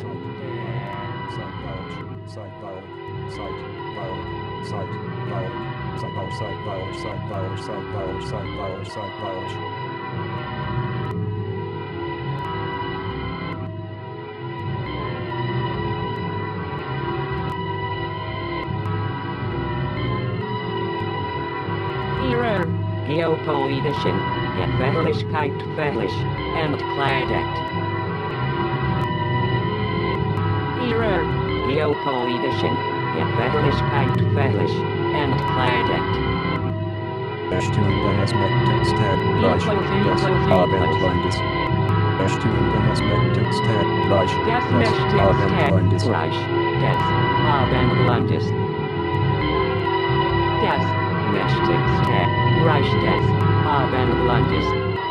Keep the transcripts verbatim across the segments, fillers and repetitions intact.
Error. Geopolitischen, Gefälligkeit fällig, entkleidet. Error. Geopolitischen, Gefälligkeit fällig, entkleidet. Erstungen des Mektextet, Reich, des Abendlandes. Erstungen des Mektextet, Reich, Das des Abendlandes. Mächtigste Reich des Abendlandes. Das mächtigste Reich des Abendlandes.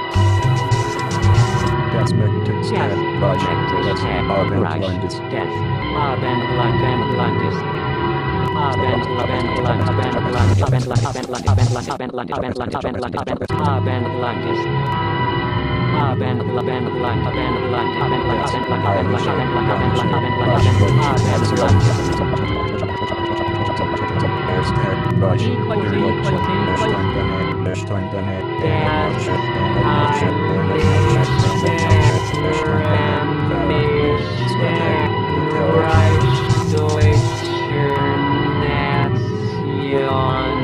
Das Mektextet, Das Reich, des mächtigste Reich Abendlandes. des Abendlandes. Abendland, Abendland, Abendland, Abendland, Abendland, Abendland, Abendland, Abendland, Abendland, Abendland, Abendlandes. Abend, Abendland, Abendland, Abendland, Abendland, Abendland, Abendland, Abendland, Abendland, Erster Reich, Equal to equal to equal. Erstungen, Das heiligste Reich deutscher Nation.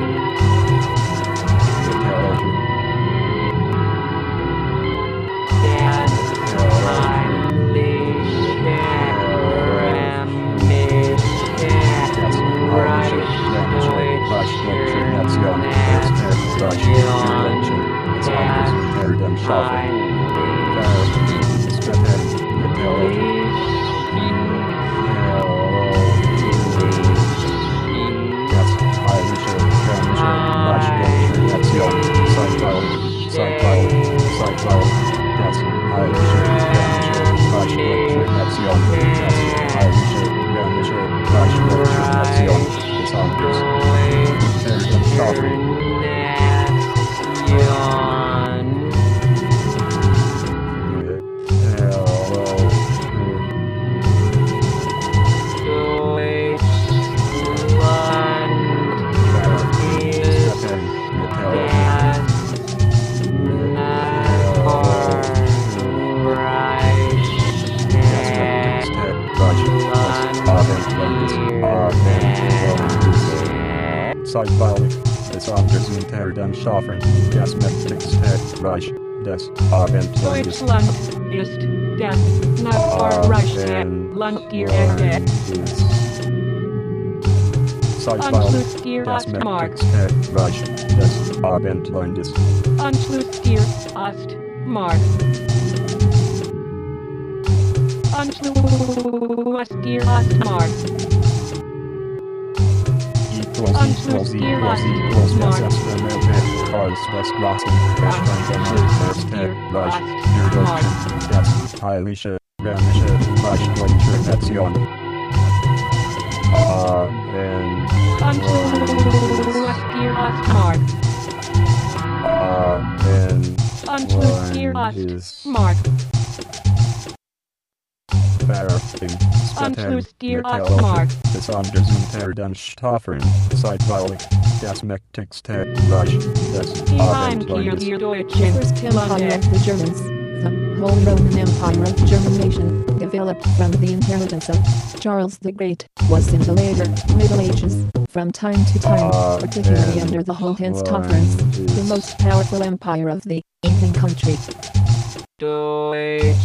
Zeitweilig des Amtes unter dem Schaffen des Mächtigsten Reich des Abendlandes. Deutschland ist das nachbarreichste Land der Erde. Zeitweilig des Mächtigsten Reich des Abendlandes. Anschluss dir Ostmark. Anschluss dir Ostmark. Equals equals equals equals necessary Karls Westgrassen Erstungen Reich für Deutschland das Heilige Römische Reich Deutscher Nation. Amen. Anschluss dir Ostmark. Amen. Anschluss dir Ostmark. Veröffentlichung. Anschluss dir Ostmark. Des Amtes unter den Staffeln. Zeitweilig das Mächtigste Reich des Die Heimkehr Abendlandes. der The Deutschen first empire Lande. of the Germans, the whole Roman Empire of the German nation, developed from the inheritance of Charles the Great, was in the later Middle Ages, from time to time, Ah, particularly and under the Hohenstauferns, the is- most powerful empire of the Incan country. Deutschland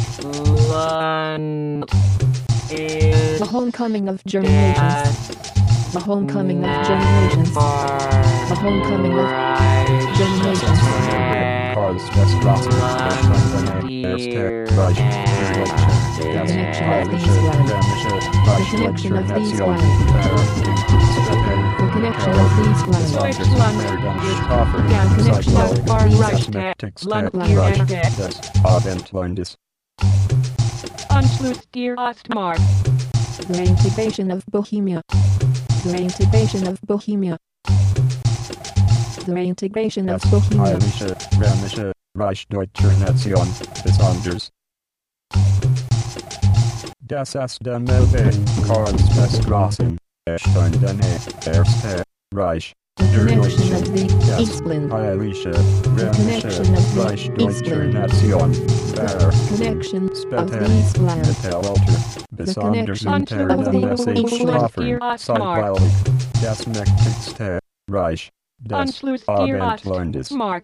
is The homecoming of German nations. The homecoming of German nations. The homecoming of German nations. Karls Westgrassen Erstungen Erster Reich für Deutschland das connection of these Heilige lines. Römische The Reich connection Deutscher of these Nation. lines. The connection of these lines. Deutschland ist der connection of nachbarreichste Land der Erde. des Abendlandes. Anschluss dir Ostmark. The integration of Bohemia. The integration of Bohemia. The integration of Das Bohemia. Heilige Römische Reich Deutscher Nation des Anders. Das ist den Melbe, Karlsbäcksgrasen, Erstundene, Erste, Reich, The connection of the Eastland. Heilische, connection of the Reich Deutscher Eastland. Nation, Ber, Connection of Speten, the Eastland. Metallalter, besonders connection unter of the den Message Eastland. Offern, zeitweilig, das mächtigste Reich des Anschluss dir Abendlandes. Mark.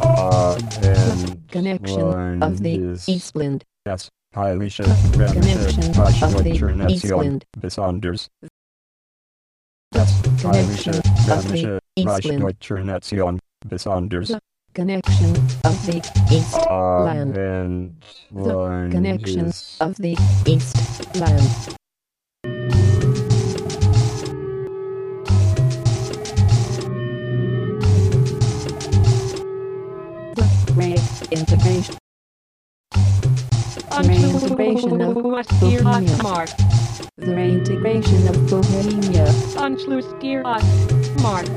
Connection of the Abendlandes. Eastland. Das Heilische, Connection Römische, Reich of the Deutscher Nation, Eastland. besonders das Connection Heilische, of the Römische, Reich Eastland. Deutscher Nation, besonders Connection of the Eastland. Abendlandes. Connection of the Eastland. The reintegration. Reintegration of Bohemia. Mark. The reintegration of Bohemia. Anschluss dir Mark.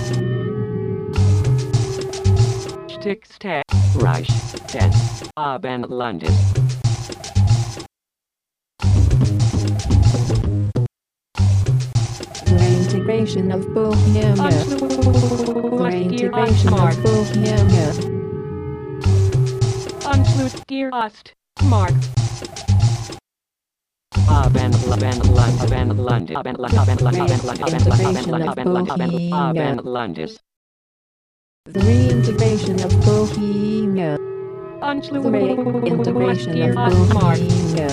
Stickste Reich des Abendlandes. The reintegration of Bohemia. The Anschluss dir reintegration Mark. of Bohemia. Anschluss dir Mark. Abendland, Abendland, Abendland, Abendland, Abendland, Abendland, Abendland, Abendlandes. The reintegration of Bohemia. Anschluss The reintegration dir of Mark. Bohemia.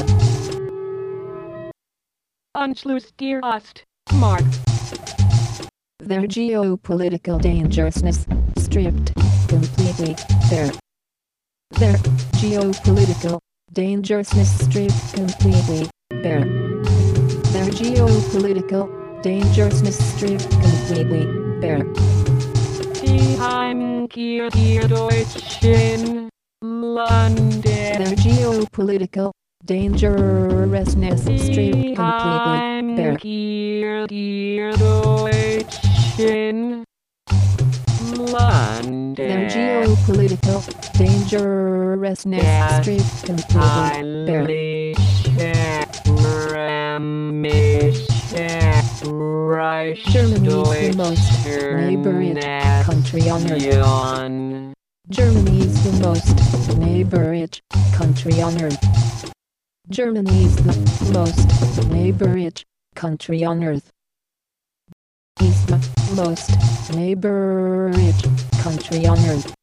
Anschluss dir Mark. Their geopolitical dangerousness stripped completely. Their their geopolitical dangerousness stripped completely. Their their geopolitical dangerousness stripped completely. Their Die Heimkehr der Deutschen Lande. their geopolitical dangerousness stripped Die completely. Their Heimkehr der Deutschen Lande. their geopolitical dangerousness Yes. stripped completely. Their Heilige Römische Reich Germany is the most Deutscher neighboring country on earth. Nation. Germany is the most neighboring country on earth. Germany is the most neighboring country on earth. Is the most neighboring country on earth.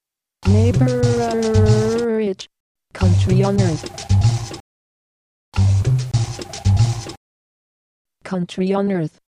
Neighboring country on earth. Country on earth.